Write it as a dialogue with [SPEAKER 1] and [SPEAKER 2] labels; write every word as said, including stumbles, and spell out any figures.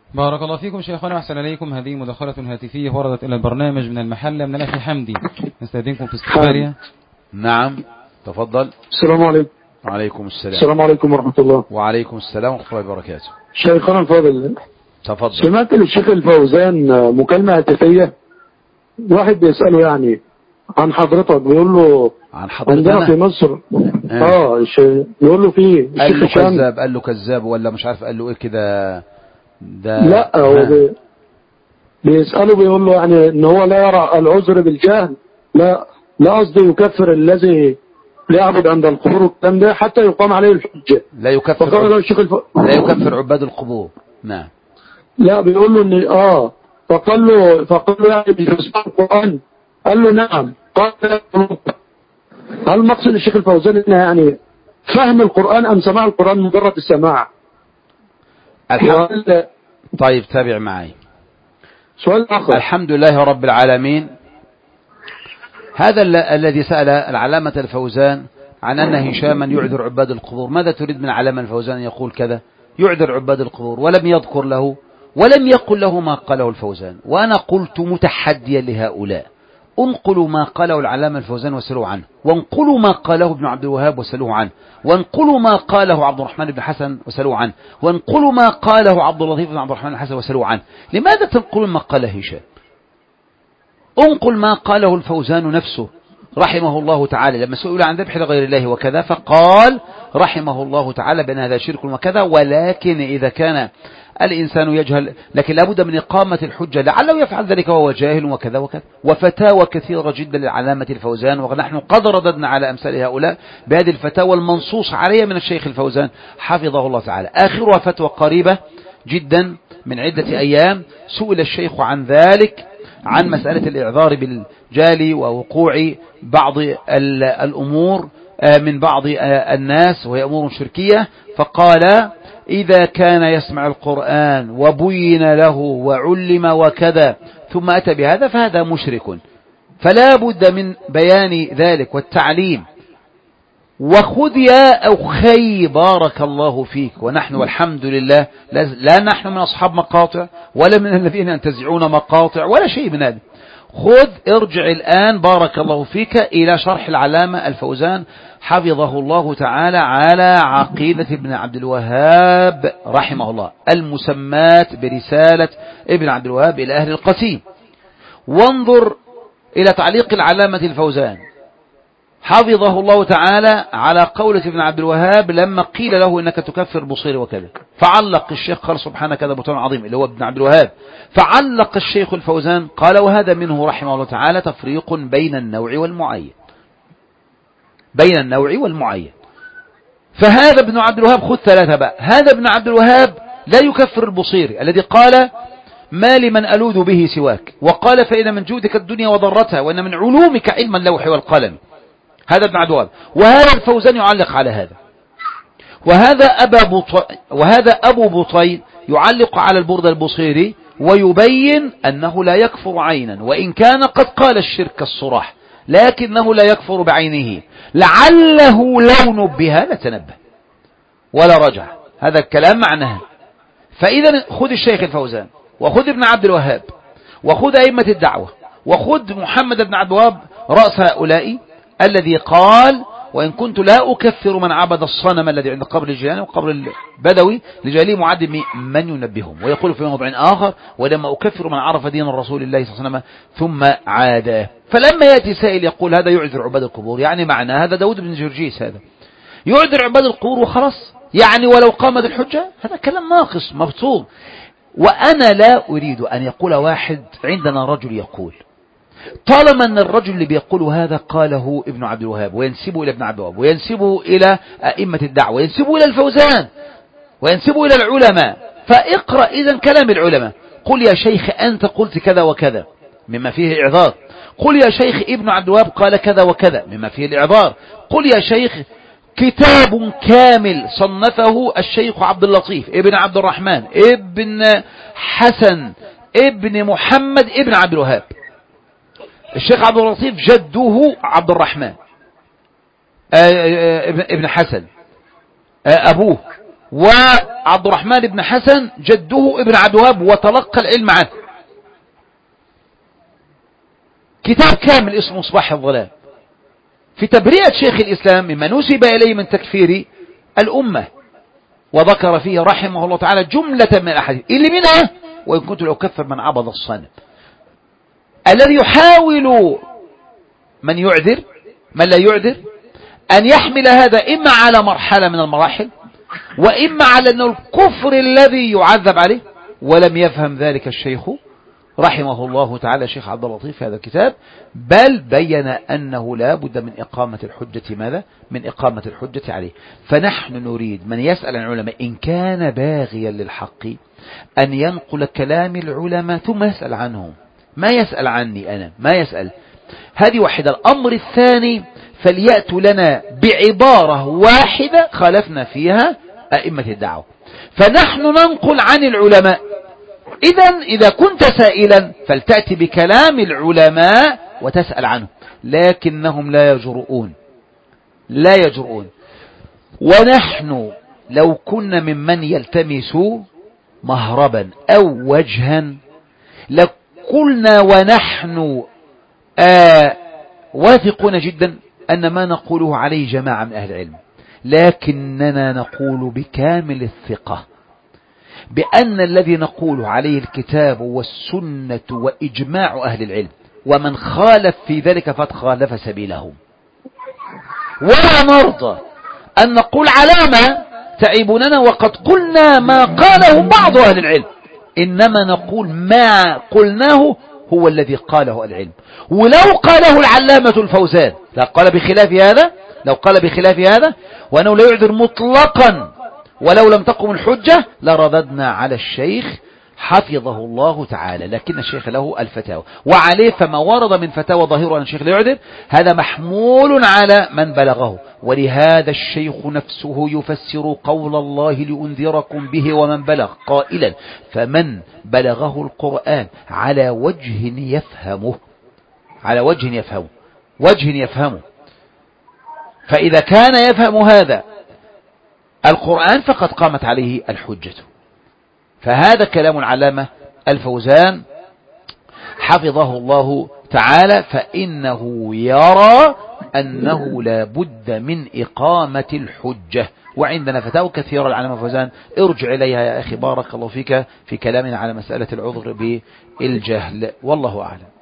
[SPEAKER 1] بارك الله فيكم شيخنا وأحسن إليكم. هذه مداخلة هاتفية وردت إلى البرنامج من المحلة من الأخ حمدي، نستأذنكم في استقبالها.
[SPEAKER 2] نعم تفضل.
[SPEAKER 3] السلام عليكم.
[SPEAKER 2] وعليكم السلام.
[SPEAKER 3] السلام عليكم ورحمة الله.
[SPEAKER 2] وعليكم السلام ورحمة الله وبركاته.
[SPEAKER 3] شيخنا الفاضل،
[SPEAKER 2] تفضل.
[SPEAKER 3] سمعت للشيخ الفوزان مكالمة هاتفية، واحد بيسأله يعني عن حضرتك، بيقول له
[SPEAKER 2] عن حضرتك
[SPEAKER 3] عندنا في مصر اه, آه بيقول له في
[SPEAKER 2] قال له كذاب، قال له كذاب ولا مش عارف قال له ايه كده. ده
[SPEAKER 3] لا هو بي بيسأله بيقول له يعني ان هو لا يرى العذر بالجهل، لا لا قصدي يكفر الذي لا يعبد عند القبور والكلام ده حتى يقام عليه الحجة.
[SPEAKER 2] لا يكفر عب... الشيخ الف... لا يكفر عباد القبور. نعم.
[SPEAKER 3] لا بيقول له ان اه فقال له فقال له يعني بيسمع القرآن، قال له نعم. قال هل مقصد الشيخ الفوزان انه يعني فهم القرآن ام سماع القرآن مجرد السماع؟
[SPEAKER 2] الحمد. طيب تابع معي.
[SPEAKER 3] سؤال آخر.
[SPEAKER 2] الحمد لله رب العالمين. هذا الذي سأل العلامة الفوزان عن أن هشاما يعذر عباد القبور، ماذا تريد من علامة الفوزان يقول كذا يعذر عباد القبور، ولم يذكر له ولم يقل له ما قاله الفوزان. وأنا قلت متحديا لهؤلاء انقلوا ما قاله العلامة الفوزان وسألوا عنه، وانقلوا ما قاله ابن عبد الوهاب وسألوه عنه، وانقلوا ما قاله عبد الرحمن بن حسن وسألوه عنه، وانقلوا ما قاله عبد اللطيف بن عبد الرحمن بن حسن وسألوه عنه. لماذا تنقلون ما قاله هشام؟ انقل ما قاله الفوزان نفسه رحمه الله تعالى لما سئل عن ذبح لغير الله وكذا، فقال رحمه الله تعالى بأن هذا شرك وكذا، ولكن إذا كان الإنسان يجهل لكن لابد من إقامة الحجة، لعله يفعل ذلك وهو جاهل وكذا وكذا. وفتاوى كثيرة جدا للعلامة الفوزان، ونحن قد رددنا على أمثال هؤلاء بهذه الفتاوى المنصوص عليها من الشيخ الفوزان حفظه الله تعالى. آخرها فتوى قريبة جدا من عدة أيام، سئل الشيخ عن ذلك، عن مسألة الإعذار بالجالي ووقوع بعض الأمور من بعض الناس وهي أمور شركية، فقال إذا كان يسمع القرآن وبين له وعلم وكذا ثم أتى بهذا فهذا مشرك، فلا بد من بيان ذلك والتعليم. وخذ يا أخي بارك الله فيك، ونحن والحمد لله لا نحن من أصحاب مقاطع ولا من الذين ينتزعون مقاطع ولا شيء من هذا. خذ ارجع الآن بارك الله فيك إلى شرح العلامة الفوزان حفظه الله تعالى على عقيدة ابن عبد الوهاب رحمه الله المسمات برسالة ابن عبد الوهاب إلى أهل القسيم، وانظر إلى تعليق العلامة الفوزان حفظه الله تعالى على قولة ابن عبد الوهاب لما قيل له إنك تكفر بصير وكذا، فعلق الشيخ قال سبحانك هذا بهتان عظيم اللي هو ابن عبد الوهاب، فعلق الشيخ الفوزان قال وهذا منه رحمه الله تعالى تفريق بين النوع والمعين، بين النوع والمعين. فهذا ابن عبد الوهاب خذ ثلاثة بقى، هذا ابن عبد الوهاب لا يكفر البصيري الذي قال ما لمن ألوذ به سواك، وقال فإن من جودك الدنيا وضرتها وإن من علومك علم اللوح والقلم، هذا ابن عبد الوهاب. وهذا الفوزان يعلق على هذا. وهذا أبا بطي وهذا أبو بطي يعلق على البرد البصيري ويبين أنه لا يكفر عينا، وإن كان قد قال الشرك الصراح لكنه لا يكفر بعينه، لعله لو نبه لتنبه ولا رجع. هذا الكلام معناه. فإذا خذ الشيخ الفوزان وخذ ابن عبد الوهاب وخذ أئمة الدعوة وخذ محمد بن عبد الوهاب رأس هؤلاء الذي قال وإن كنت لا أكفر من عبد الصنم الذي عند قبر الجيلاني وقبر البدوي لجالي معد من ينبههم، ويقول في موضع آخر ولما أكفر من عرف دين الرسول الله صلى الله عليه وسلم ثم عاده. فلما يأتي سائل يقول هذا يعذر عباد القبور، يعني معنى هذا داود بن جرجيس هذا يعذر عباد القبور وخلاص، يعني ولو قامت الحجة، هذا كلام ناقص مبطول. وأنا لا أريد أن يقول واحد عندنا رجل يقول، طالما أن الرجل اللي بيقول هذا قاله ابن عبد الوهاب وينسبه إلى ابن عبد الوهاب وينسبه إلى أئمة الدعوة وينسبه إلى الفوزان وينسبه إلى العلماء، فاقرأ إذن كلام العلماء. قل يا شيخ أنت قلت كذا وكذا مما فيه إعذار، قل يا شيخ ابن عبد الوهاب قال كذا وكذا مما فيه الإعذار، قل يا شيخ كتاب كامل صنفه الشيخ عبد اللطيف ابن عبد الرحمن ابن حسن ابن محمد ابن عبد الوهاب، الشيخ عبد اللطيف جده عبد الرحمن ابن حسن، أبوه وعبد الرحمن بن حسن جده ابن عبد الوهاب وتلقى العلم عنه. كتاب كامل اسمه مصباح الظلام في تبرئة شيخ الإسلام مما نسب إليه من تكفير الأمة، وذكر فيه رحمه الله تعالى جملة من الأحاديث اللي منها وإن كنت لأكفر من عبد الصنم، الذي يحاول من يعذر من لا يعذر أن يحمل هذا إما على مرحلة من المراحل وإما على أنه الكفر الذي يعذب عليه، ولم يفهم ذلك الشيخ رحمه الله تعالى شيخ عبد اللطيف في هذا الكتاب، بل بين أنه لا بد من إقامة الحجة ماذا؟ من إقامة الحجة عليه. فنحن نريد من يسأل عن العلماء إن كان باغيا للحق أن ينقل كلام العلماء ثم يسأل عنهم، ما يسأل عني أنا، ما يسأل. هذه واحدة. الأمر الثاني فليأتوا لنا بعبارة واحدة خالفنا فيها أئمة الدعوة، فنحن ننقل عن العلماء. إذن إذا كنت سائلا فلتأتي بكلام العلماء وتسأل عنه، لكنهم لا يجرؤون لا يجرؤون. ونحن لو كنا ممن يلتمس مهربا أو وجها لقلنا ونحن آه واثقون جدا أن ما نقوله عليه جماعة من أهل العلم، لكننا نقول بكامل الثقة بأن الذي نقول عليه الكتاب والسنة وإجماع أهل العلم، ومن خالف في ذلك فقد خالف سبيلهم. ولا نرضى أن نقول علامة تعيبوننا وقد قلنا ما قاله بعض أهل العلم، إنما نقول ما قلناه هو الذي قاله العلم. ولو قاله العلامة الفوزان لا قال بخلاف هذا، لو قال بخلاف هذا وأنه لا يعذر مطلقا ولو لم تقم الحجة لرددنا على الشيخ حفظه الله تعالى، لكن الشيخ له الفتاوى وعليه فما ورد من فتاوى ظاهره أن الشيخ لا يعذر هذا محمول على من بلغه. ولهذا الشيخ نفسه يفسر قول الله لأنذركم به ومن بلغ قائلا فمن بلغه القرآن على وجه يفهمه على وجه يفهمه وجه يفهمه فإذا كان يفهم هذا القرآن فقد قامت عليه الحجة. فهذا كلام العلامة الفوزان حفظه الله تعالى، فإنه يرى أنه لا بد من إقامة الحجة. وعندنا فتاوى كثيرة العلامة الفوزان ارجع إليها يا أخي بارك الله فيك في كلامنا على مسألة العذر بالجهل، والله أعلم.